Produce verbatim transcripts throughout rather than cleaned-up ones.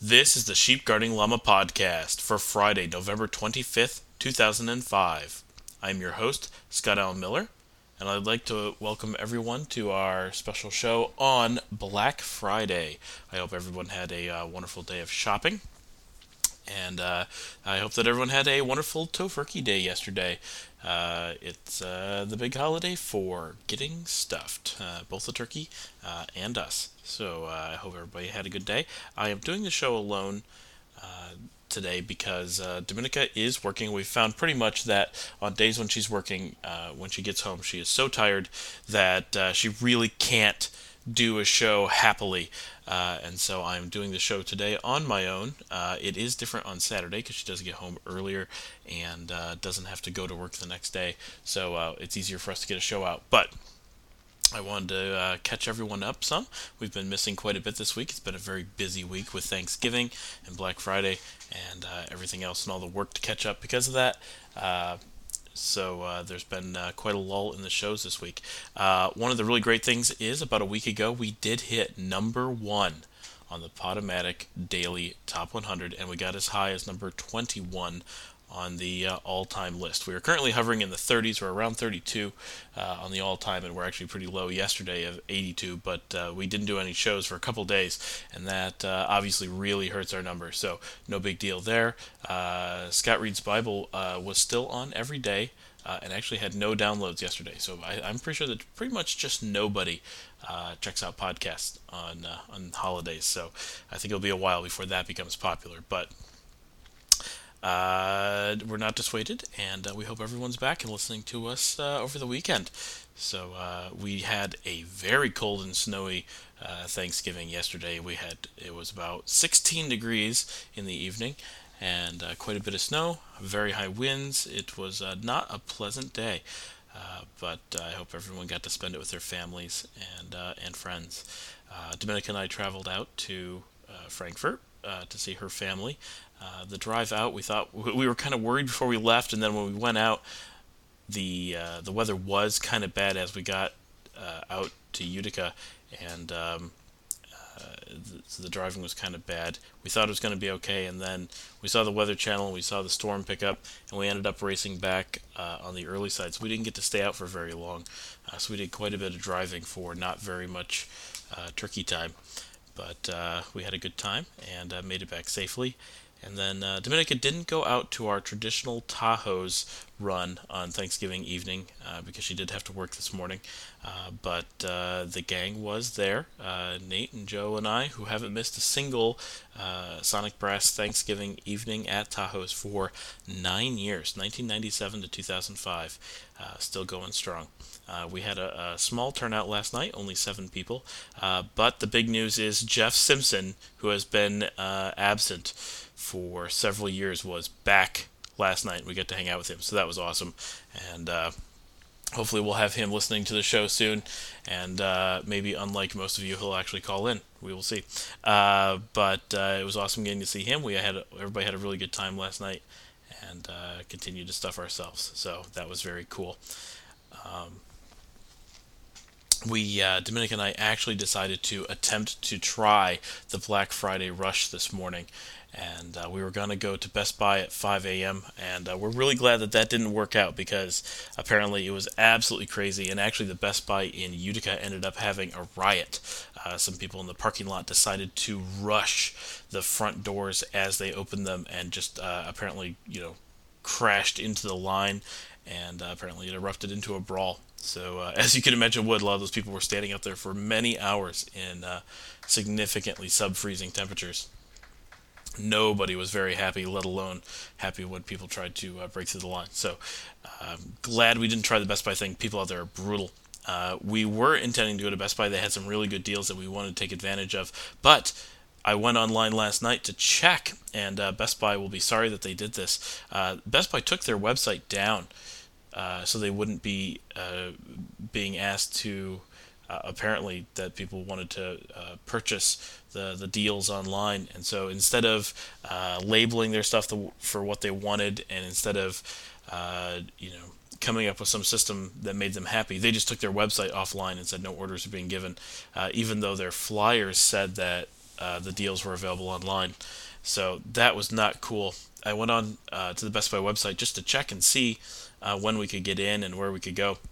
This is the Sheep Guarding Llama podcast for Friday, November twenty-fifth, two thousand five. I'm your host, Scott Allen Miller, and I'd like to welcome everyone to our special show on Black Friday. I hope everyone had a uh, wonderful day of shopping, and uh, I hope that everyone had a wonderful Tofurkey Day yesterday. Uh, it's uh, the big holiday for getting stuffed, uh, both the turkey uh, and us. So uh, I hope everybody had a good day. I am doing the show alone uh, today because uh, Dominica is working. We've found pretty much that on days when she's working, uh, when she gets home, she is so tired that uh, she really can't do a show happily. Uh, and so I'm doing the show today on my own. Uh, it is different on Saturday because she does get home earlier and uh, doesn't have to go to work the next day. So uh, it's easier for us to get a show out. But I wanted to uh, catch everyone up some. We've been missing quite a bit this week. It's been a very busy week with Thanksgiving and Black Friday and uh, everything else and all the work to catch up because of that. Uh, so uh, there's been uh, quite a lull in the shows this week. Uh, one of the really great things is about a week ago we did hit number one on the Podomatic Daily Top one hundred, and we got as high as number twenty-one on the uh, all-time list. We are currently hovering in the thirties. We're around thirty-two uh, on the all-time, and we're actually pretty low yesterday of eighty-two, but uh, we didn't do any shows for a couple days, and that uh, obviously really hurts our numbers, so no big deal there. Uh, Scott Reed's Bible uh, was still on every day, uh, and actually had no downloads yesterday, so I, I'm pretty sure that pretty much just nobody uh, checks out podcasts on, uh, on holidays, so I think it'll be a while before that becomes popular, but uh, we're not dissuaded, and uh, we hope everyone's back and listening to us uh, over the weekend. So uh, we had a very cold and snowy uh, Thanksgiving yesterday. We had it was about sixteen degrees in the evening, and uh, quite a bit of snow, very high winds. It was uh, not a pleasant day, uh, but uh, I hope everyone got to spend it with their families and uh, and friends. Uh, Dominica and I traveled out to uh, Frankfurt uh, to see her family. Uh, the drive out, we thought we were kind of worried before we left, and then when we went out, the uh, the weather was kind of bad as we got uh, out to Utica, and um, uh, the, so the driving was kind of bad. We thought it was going to be okay, and then we saw the Weather Channel, and we saw the storm pick up, and we ended up racing back uh, on the early side. So we didn't get to stay out for very long. Uh, so we did quite a bit of driving for not very much uh, turkey time, but uh, we had a good time and uh, made it back safely. And then uh, Dominica didn't go out to our traditional Tahoe's run on Thanksgiving evening uh, because she did have to work this morning. Uh, but uh, the gang was there. Uh, Nate and Joe and I, who haven't missed a single uh, Sonic Brass Thanksgiving evening at Tahoe's for nine years, nineteen ninety-seven to two thousand five, uh, still going strong. Uh, we had a, a small turnout last night, only seven people. Uh, but the big news is Jeff Simpson, who has been uh, absent for several years, was back last night. We got to hang out with him, so that was awesome. And uh, hopefully we'll have him listening to the show soon. And uh, maybe, unlike most of you, he'll actually call in. We will see. Uh, but uh, it was awesome getting to see him. We had everybody had a really good time last night, and uh, continued to stuff ourselves. So that was very cool. Um, we uh, Dominic and I actually decided to attempt to try the Black Friday rush this morning, and uh, we were going to go to Best Buy at five a.m. and uh, we're really glad that that didn't work out because apparently it was absolutely crazy, and actually the Best Buy in Utica ended up having a riot. Uh, some people in the parking lot decided to rush the front doors as they opened them and just uh, apparently, you know, crashed into the line, and uh, apparently it erupted into a brawl. So, uh, as you can imagine would, a lot of those people were standing out there for many hours in uh, significantly sub-freezing temperatures. Nobody was very happy, let alone happy when people tried to uh, break through the line. So, uh, glad we didn't try the Best Buy thing. People out there are brutal. Uh, we were intending to go to Best Buy. They had some really good deals that we wanted to take advantage of. But I went online last night to check, and uh, Best Buy will be sorry that they did this. Uh, Best Buy took their website down uh, so they wouldn't be uh, being asked to, uh, apparently, that people wanted to uh, purchase the, the deals online. And so instead of uh, labeling their stuff the, for what they wanted, and instead of, uh, you know, coming up with some system that made them happy, they just took their website offline and said no orders are being given, uh, even though their flyers said that uh, the deals were available online. So that was not cool. I went on uh, to the Best Buy website just to check and see uh, when we could get in and where we could go.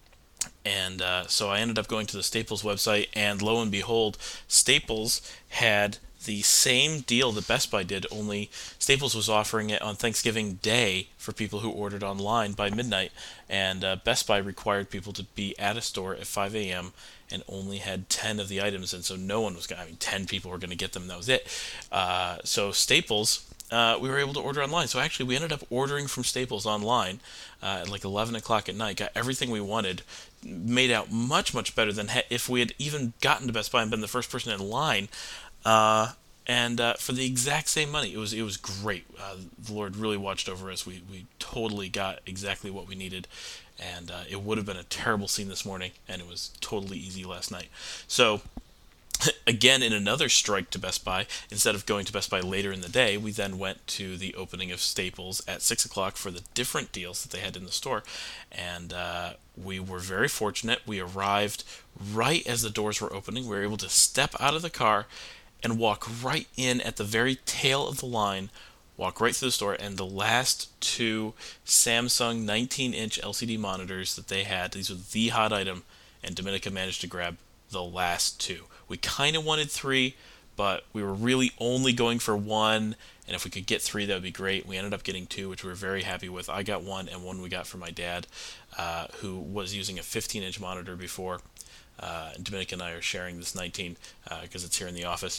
And uh, so I ended up going to the Staples website, and lo and behold, Staples had the same deal that Best Buy did, only Staples was offering it on Thanksgiving Day for people who ordered online by midnight, and uh, Best Buy required people to be at a store at five a.m. and only had ten of the items, and so no one was going to, I mean, ten people were going to get them, and that was it. Uh, so Staples, uh, we were able to order online. So actually, we ended up ordering from Staples online uh, at like eleven o'clock at night, got everything we wanted, made out much, much better than ha- if we had even gotten to Best Buy and been the first person in line. Uh, and uh, for the exact same money, it was it was great. Uh, the Lord really watched over us. We we totally got exactly what we needed, and uh, it would have been a terrible scene this morning, and it was totally easy last night. So again, in another strike to Best Buy, instead of going to Best Buy later in the day, we then went to the opening of Staples at six o'clock for the different deals that they had in the store. And uh, we were very fortunate. We arrived right as the doors were opening. We were able to step out of the car and walk right in at the very tail of the line, walk right through the store, and the last two Samsung nineteen-inch L C D monitors that they had, these were the hot item, and Dominica managed to grab the last two. We kind of wanted three, but we were really only going for one, and if we could get three, that would be great. We ended up getting two, which we were very happy with. I got one, and one we got for my dad, uh, who was using a fifteen-inch monitor before. Uh, Dominica and I are sharing this nineteen because uh, it's here in the office.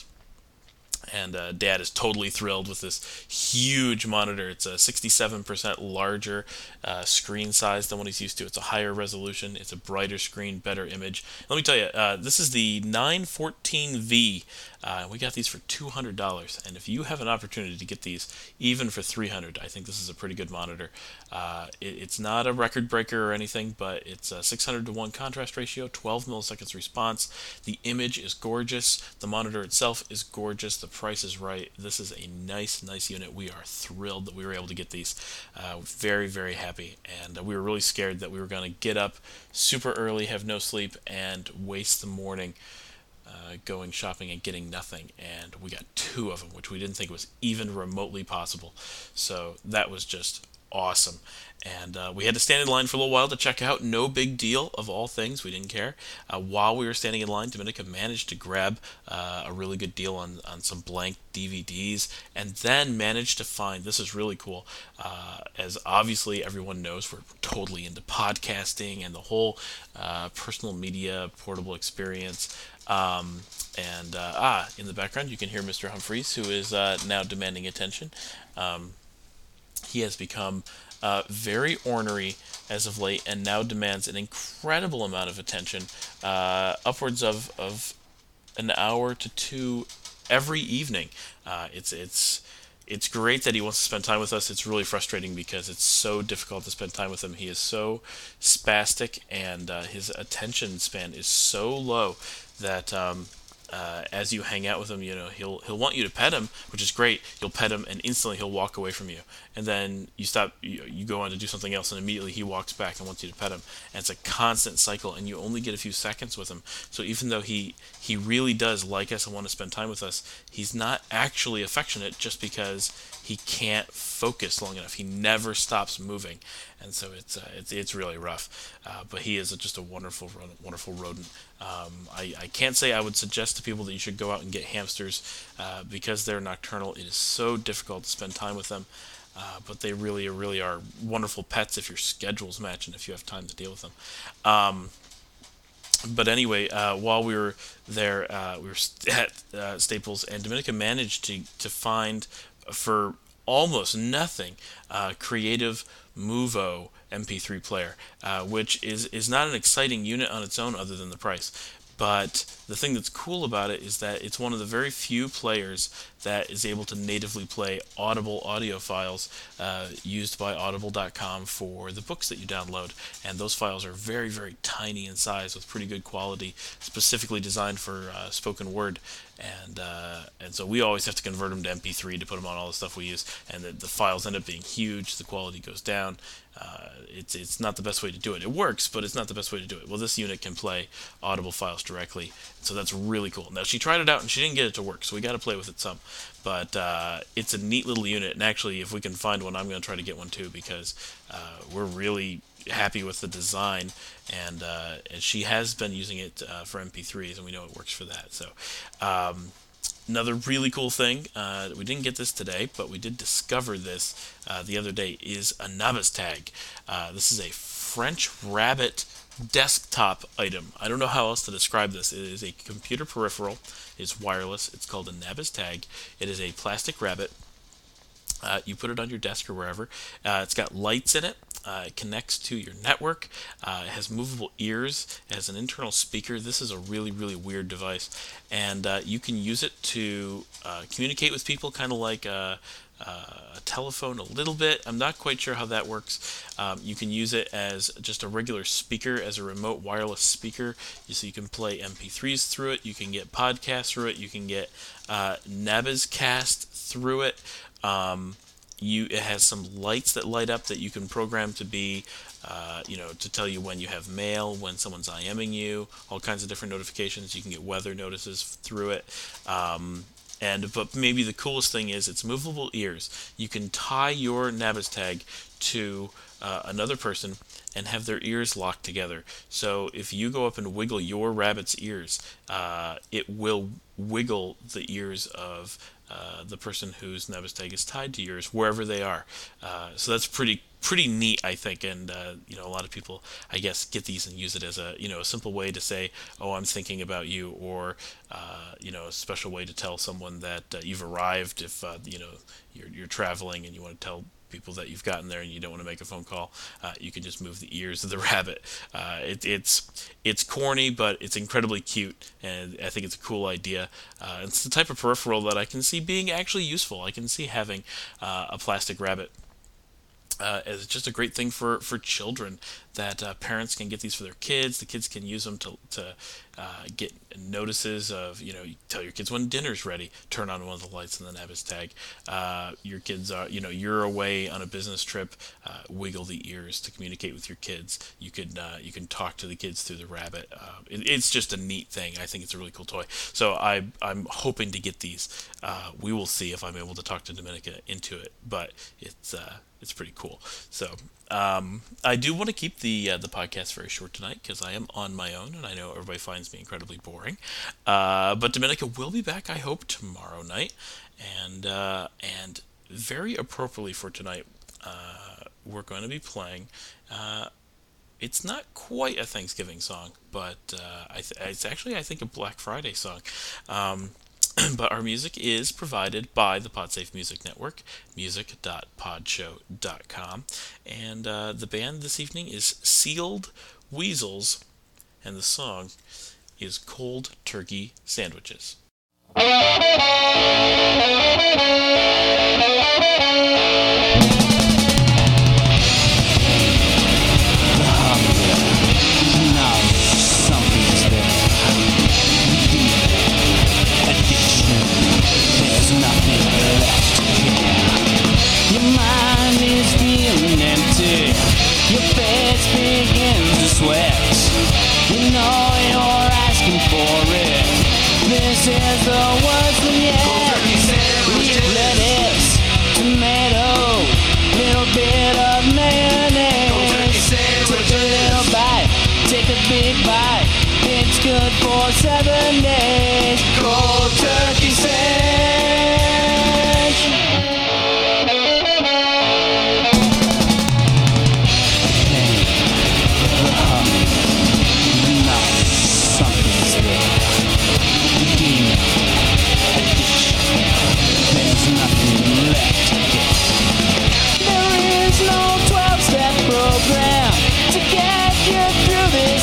And uh, Dad is totally thrilled with this huge monitor. It's a sixty-seven percent larger uh, screen size than what he's used to. It's a higher resolution. It's a brighter screen, better image. Let me tell you, uh, this is the nine fourteen V. Uh, we got these for two hundred dollars. And if you have an opportunity to get these, even for three hundred dollars, I think this is a pretty good monitor. Uh, it, it's not a record breaker or anything, but it's a six hundred to one contrast ratio, twelve milliseconds response. The image is gorgeous. The monitor itself is gorgeous. The price is right. This is a nice, nice unit. We are thrilled that we were able to get these. Uh, very, very happy. And uh, we were really scared that we were going to get up super early, have no sleep, and waste the morning uh, going shopping and getting nothing. And we got two of them, which we didn't think was even remotely possible. So that was just awesome. And uh, we had to stand in line for a little while to check out. No big deal, of all things. We didn't care. Uh, while we were standing in line, Dominica managed to grab uh, a really good deal on, on some blank D V Ds, and then managed to find, this is really cool, uh, as obviously everyone knows, we're totally into podcasting and the whole uh, personal media portable experience. Um, and uh, ah, in the background, you can hear Mister Humphreys, who is uh, now demanding attention. Um, he has become uh, very ornery as of late, and now demands an incredible amount of attention, uh, upwards of, of an hour to two every evening. Uh, it's it's it's great that he wants to spend time with us. It's really frustrating because it's so difficult to spend time with him. He is so spastic, and uh, his attention span is so low that um, uh, as you hang out with him, you know, he'll he'll want you to pet him, which is great. You'll pet him, and instantly he'll walk away from you. And then you stop, you, you go on to do something else, and immediately he walks back and wants you to pet him. And it's a constant cycle, and you only get a few seconds with him. So even though he he really does like us and want to spend time with us, he's not actually affectionate just because he can't focus long enough. He never stops moving, and so it's uh, it's, it's really rough. Uh, but he is just a wonderful, wonderful rodent. Um, I, I can't say I would suggest to people that you should go out and get hamsters uh, because they're nocturnal. It is so difficult to spend time with them. Uh, but they really, really are wonderful pets if your schedules match and if you have time to deal with them. Um, but anyway, uh, while we were there, uh, we were at uh, Staples, and Dominica managed to to find for almost nothing uh, Creative Movo M P three player, uh, which is is not an exciting unit on its own other than the price. But the thing that's cool about it is that it's one of the very few players that is able to natively play Audible audio files uh, used by audible dot com for the books that you download. And those files are very, very tiny in size with pretty good quality, specifically designed for uh, spoken word. and uh, and so we always have to convert them to M P three to put them on all the stuff we use, and the, the files end up being huge. The quality goes down. Uh, it's it's not the best way to do it. It works, but it's not the best way to do it. Well, this unit can play Audible files directly, so that's really cool. Now, she tried it out and she didn't get it to work, so we got to play with it some. But uh, it's a neat little unit, and actually, if we can find one, I'm going to try to get one too, because uh, we're really happy with the design, and uh, and she has been using it uh, for M P threes, and we know it works for that. So. Um, Another really cool thing, uh, we didn't get this today, but we did discover this uh, the other day, is a Nabaztag. Uh, this is a French Rabbit desktop item. I don't know how else to describe this. It is a computer peripheral. It's wireless. It's called a Nabaztag. It is a plastic rabbit. Uh, you put it on your desk or wherever. Uh, it's got lights in it. Uh, it connects to your network. Uh, it has movable ears. It has an internal speaker. This is a really, really weird device. And uh, you can use it to uh, communicate with people, kind of like a, a telephone a little bit. I'm not quite sure how that works. Um, you can use it as just a regular speaker, as a remote wireless speaker. So you can play M P threes through it. You can get podcasts through it. You can get uh, Nabazcast through it. Um, you it has some lights that light up that you can program to be, uh, you know, to tell you when you have mail, when someone's IMing you, all kinds of different notifications. You can get weather notices through it. Um, and but maybe the coolest thing is it's movable ears. You can tie your Nabaztag to uh, another person and have their ears locked together. So if you go up and wiggle your rabbit's ears, uh, it will wiggle the ears of uh, the person whose Nabaztag is tied to yours, wherever they are. Uh, so that's pretty pretty neat, I think, and uh, you know, a lot of people, I guess, get these and use it as a you know a simple way to say, oh, I'm thinking about you, or uh, you know, a special way to tell someone that uh, you've arrived if uh, you know you're you're traveling and you want to tell people that you've gotten there and you don't want to make a phone call. Uh, you can just move the ears of the rabbit. Uh, it, it's it's corny, but it's incredibly cute, and I think it's a cool idea. Uh, it's the type of peripheral that I can see being actually useful. I can see having uh, a plastic rabbit Uh, as just a great thing for, for children, that uh, parents can get these for their kids. The kids can use them to, to uh, get notices of, you know, you tell your kids when dinner's ready, turn on one of the lights in the Nabaztag. Uh, your kids are, you know, you're away on a business trip, uh, wiggle the ears to communicate with your kids. You could uh, you can talk to the kids through the rabbit. Uh, it, it's just a neat thing. I think it's a really cool toy. So I, I'm hoping to get these. Uh, we will see if I'm able to talk to Dominica into it, but it's uh, it's pretty cool. So um, I do want to keep the uh, the podcast very short tonight, because I am on my own, and I know everybody finds me incredibly boring. Uh, but Dominica will be back, I hope, tomorrow night, and uh, and very appropriately for tonight, uh, we're going to be playing. Uh, it's not quite a Thanksgiving song, but uh, I th- it's actually, I think, a Black Friday song. Um, But our music is provided by the PodSafe Music Network, music dot podshow dot com. And uh, the band this evening is Sealed Weasels, and the song is Cold Turkey Sandwiches. Your mind is feeling empty. Your face begins to sweat. You know you're asking for it. This is the worst thing yet. With lettuce, tomato, little bit of mayonnaise. Take a little bite, take a big bite. It's good for seven days. Cold turkey sandwich.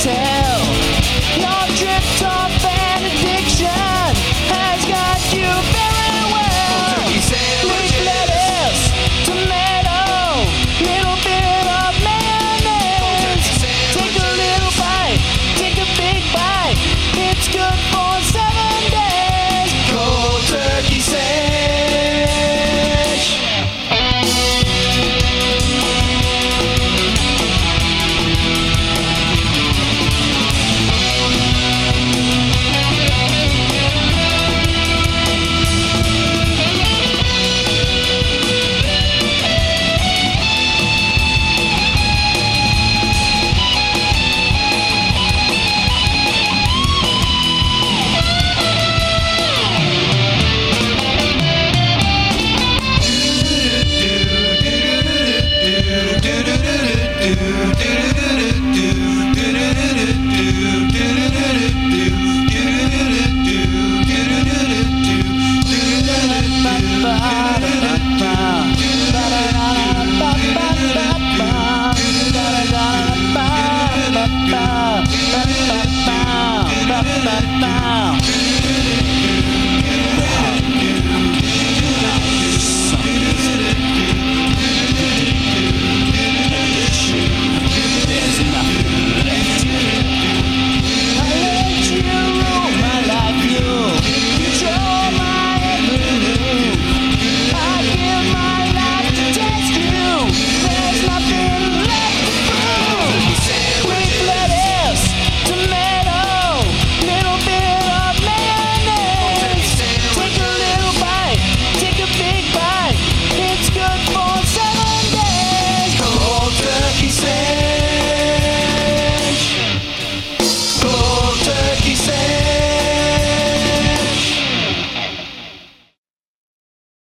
Hell, no drip top and addiction has got you Bye.